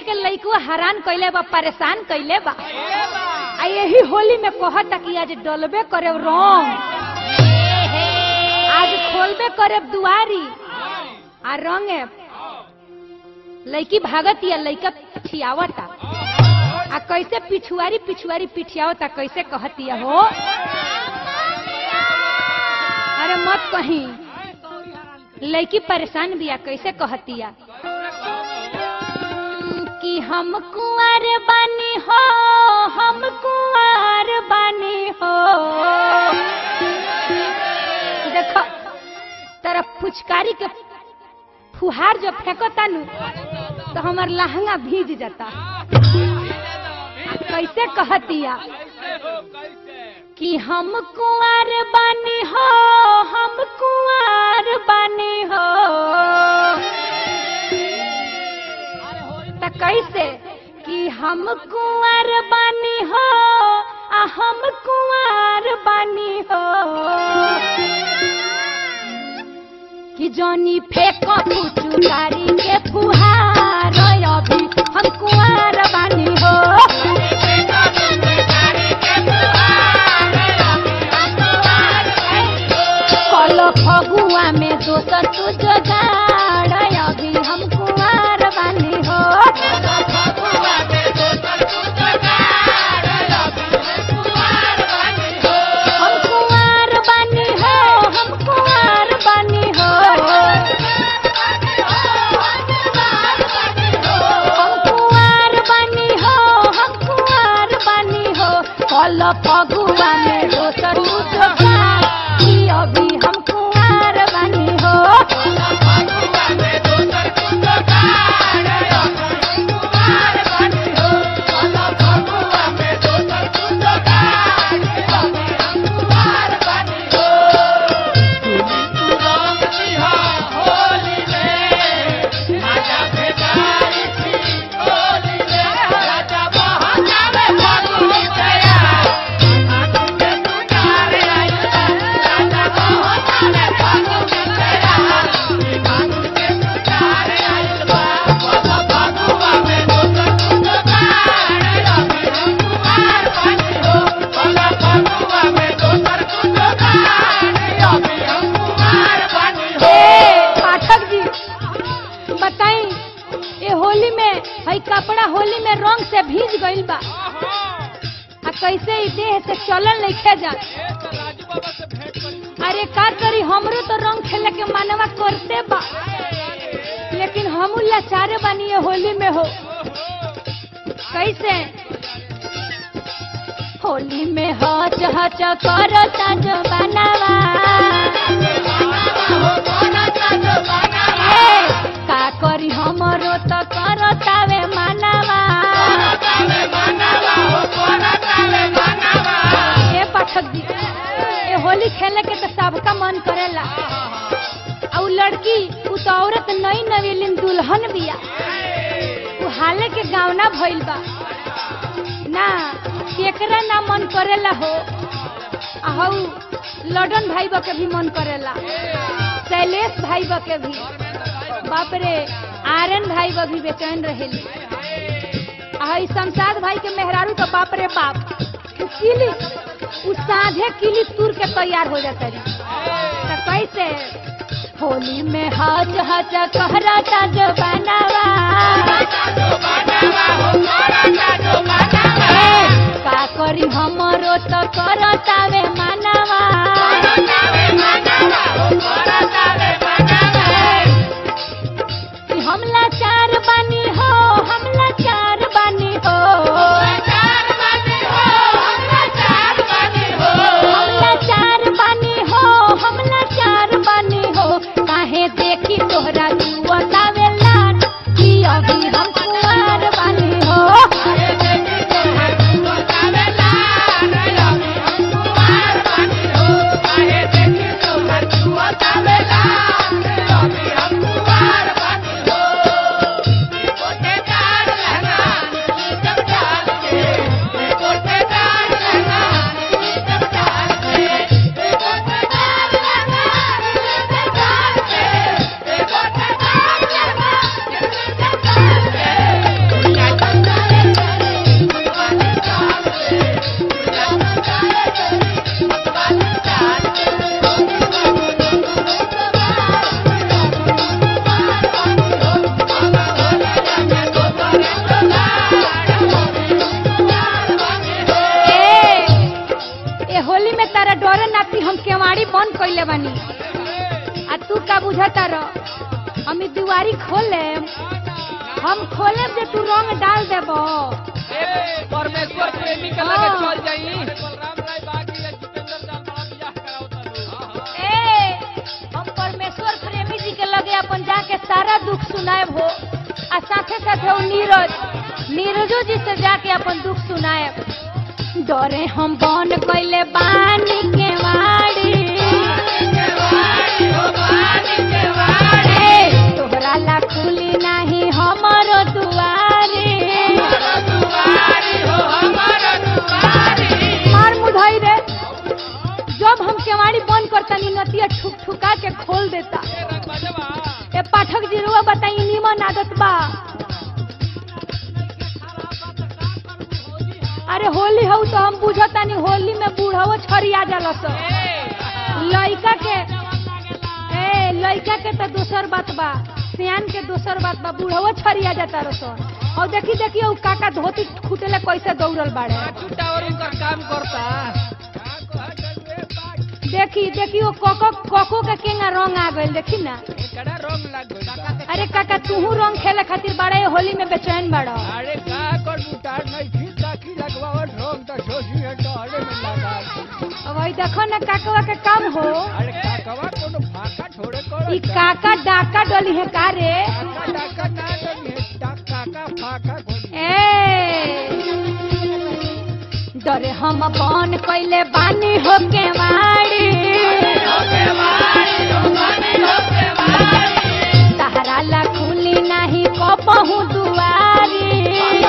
के लइको हैरान कइले बा, परेशान कइले बा। आ यही होली में कहता कि आज डलबे करे रंग, आज खोलबे करे दुआरी आ रंगे। लइकी भागती है, लइका पिछियावता आ कैसे पिछुआरी पिछुआरी पिछियावता, कैसे कहती है हो। अरे मत कहीं, लइकी परेशान बिया, कैसे कहती है कि हम कुंवर बानी हो, हम कुंवर बानी हो। देखो तेरा फुचकारी के फुहार जो फेंकता नु तो हमार लहंगा भीज जाता। कैसे कहतिया कि हम कुंवर बानी हो, हम कुंवर बानी हो। तो कैसे कि हम कुंवर बानी हो, हम कुंवर बानी हो। कि जॉनी फेंको फुचकारी के फुहार, अभी हम कुंवर बानी हो। कल फगुआ में दोसर तू जोगाड़, अभी हम कुंवर बानी हो। हम कुंवर बानी हो, हम कुंवर बानी हो। हम कुंवर बानी हो, हम कुंवर बानी हो। कल फगुआ में दोसर तू जोगाड़, अभी हम कुंवर बानी हो। कपड़ा होली में रंग से भीज गइल बा, आ कैसे ई देह से चलन नहीं जा। अरे का करी, हमरो तो रंग खेले के मानवा करते बा, लेकिन हमू लाचारे बानी होली में हो। कैसे होली में हच हच करता जो बनावा, का करी हमरो तो करतावे मानवा। ए पाठक जी, ए होली खेले के तो सबका मन करेला। और लड़की उ तो औरत नई नवेलिन दुल्हन बिया, उ हाले के गावना भइल बा ना, केकरा ना मन करेला हो। आहू लडन भाई बा के भी मन करेला, शैलेश भाई बा के भी, बाप रे आर्यन भाई बा भी बेचैन रहेली। आई शमशाद भाई के मेहरारू तो बाप रे बाप, किली उ साझे किली तुर के तैयार हो जाता रही। तो कैसे होली में हच हच कहराता जो बनावा, का करी हमरो तो करतावे मानवा। हम लाचार बानी हो, हम लाचार बानी हो। हम लाचार बानी हो, हम लाचार बानी हो। काहे देखी तोहरा जुआतावे लाट, कि अभी हम कुंवर बानी हो। What? बानी आ तू का बुझता रह हम ई दुआरी खोले हम खोले जे तू रंग डाल देबो परमेश्वर प्रेमी के लगे चल जाई बलराम राय बागी या जितेंद्र जाल बड़ा बियाह करावता हम परमेश्वर प्रेमी जी के लगे अपन जाके सारा दुख सुनाएब हो आ साथे साथे वो नीरजो जी से जाके अपन दुख सुनाएब डरे हम बन गइले बानी के वाड़ी तोहरा ला खुली नहीं हमारो दुआरे मार मुधाई रे जब हम केवाड़ी बंद करता नतिया ठुक ठुका के खोल देता ए पाठक जी रुआ बताई निमन आदत बा अरे होली हो तो हम बुझता नहीं होली में बूढ़ाओ छरिया जाला सो लइका के तो दोसर बात बा सियान के दोसर बात बा बूढ़ाओ छरिया जाता रसो और देखी वो काका धोती खुटेले कैसे दौड़ल बाड़े और उनका काम करता देखी वो कोको के केंगा रंग आ गइल देखी ना एकड़ा रंग लाग गइल अरे काका तूहू रंग खेले खातिर बाड़े होली में बेचैन बाड़ो अरे का कर उतार नहीं ठीक ताकि लगवावत रंग त सोची है तो अरे में लगा अब भाई देखो ना काकवा के काम हो अरे काकवा कोनो फाका छोड़े कर ई काका डाका डली है का रे काका ना डली है काका फाका डरे हम बन कइले बानी हो के वाड़ी सहारा ला खुली नहीं कबहू दुआरी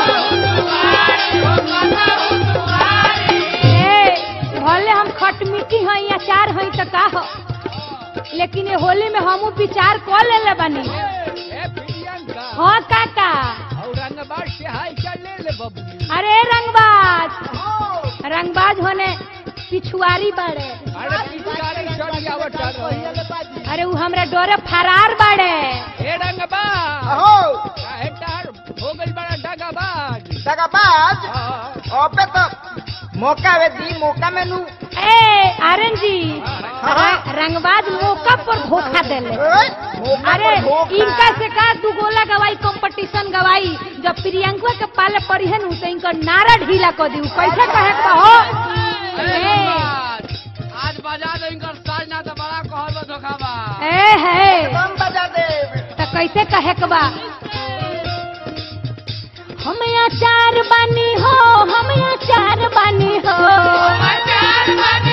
भले हम खटमिट्टी हैं या चार हैं तो का हो लेकिन ये होली में हमू विचार कर ले बानी हाँ काका रंगबाज से हाय चल ले बबू अरे रंगबाज होने पिछुआरी बाड़े अरे पिछुआरी चढ़ जावत अरे वो हमरा डोरे फरार बाड़े ए रंगबा हो काहे तार हो गइल बड़ा डगाबाज ओपे तो मौका वे दी मौका में नू आर्यन जी रंगबाज मौका पर धोखा देले अरे इनका से का दू गोला गवाई कंपटीशन गवाई जब प्रियंका के पाले पड़ी है न तो इनका नारा ढीला कर दी कैसे कहे कहो आज बजा दे इनका साज ना तो बड़ा कहब धोखाबा बम बजा दे तो कैसे कहे के बा हम चार बानी हो हम चार बानी हो हम चार बानी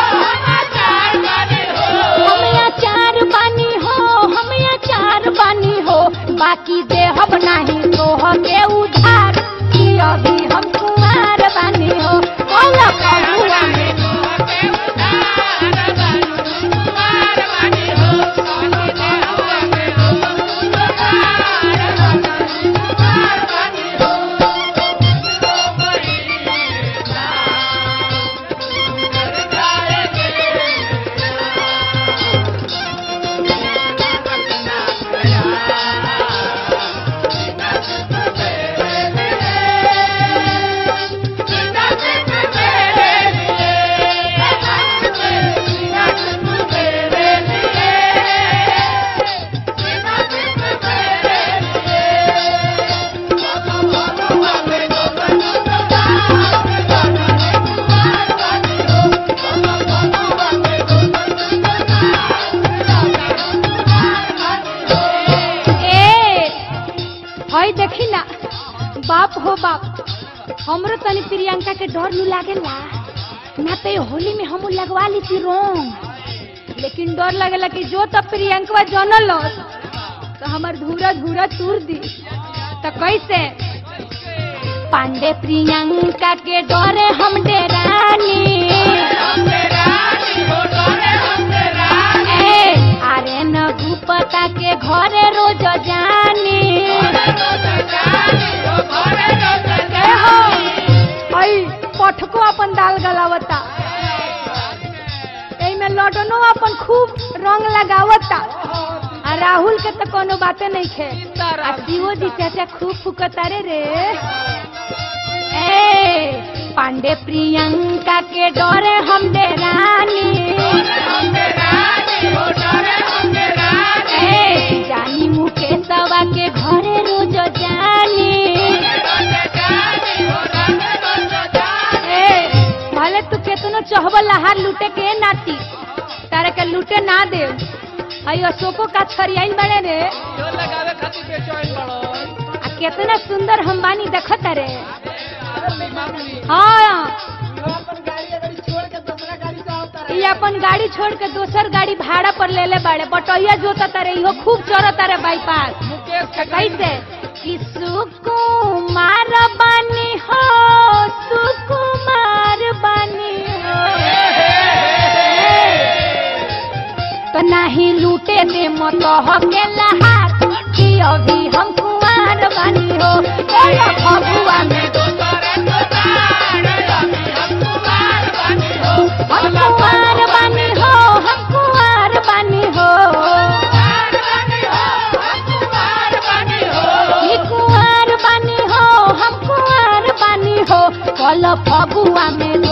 हो बाकी देहब नहीं तोह के उधार अभी हम कुमार बानी हो बोला कबुआ देखी ना बाप हो बाप हमरो तनी प्रियंका के डर नहीं लागेला ना तो होली में हम लगवा ली थी रोंग लेकिन डर लगेला कि जो तब प्रियंका जनल तो हमार धूरा धूरा तूर दी तो कैसे पांडे प्रियंका के डरे हम डेरानी अरे न भूपता के घरे रोज जानी पठको अपन दाल गलावता में लडनो अपन खूब रंग लगावता आ राहुल के तो कोनो बातें नहीं खे आ शिवो जी चाचा खूब फुकता रे पांडे प्रियंका के डरे हम डेरानी जानी मुकेशवा के घरे रोज जानी भले तू केतनो चहबल लहार लूटे के नाती तारे के लूटे ना दे हई अशोको का छरियाई बने रे जो लगावे खातिर बेचैन बड़ो आ केतना सुंदर हम बानी देखत रे अरे मामूली हाँ ये अपन गाड़ी छोड़ के दोसर गाड़ी भाड़ा पर ले ले बाड़े बटैया जोता तारे इहो खूब चरता रे बाईपास मुकेश के कैसे कि सुकुमार बानी हो सुकुमार बानी हो तो नहीं लूटे दे मत के लहार कि अभी हम कुंवार बानी हो फगुआ में हम कुंवार बानी हो हम कुंवार बानी हो कुंवार बानी हो हम कुंवार बानी हो कल फगुआ में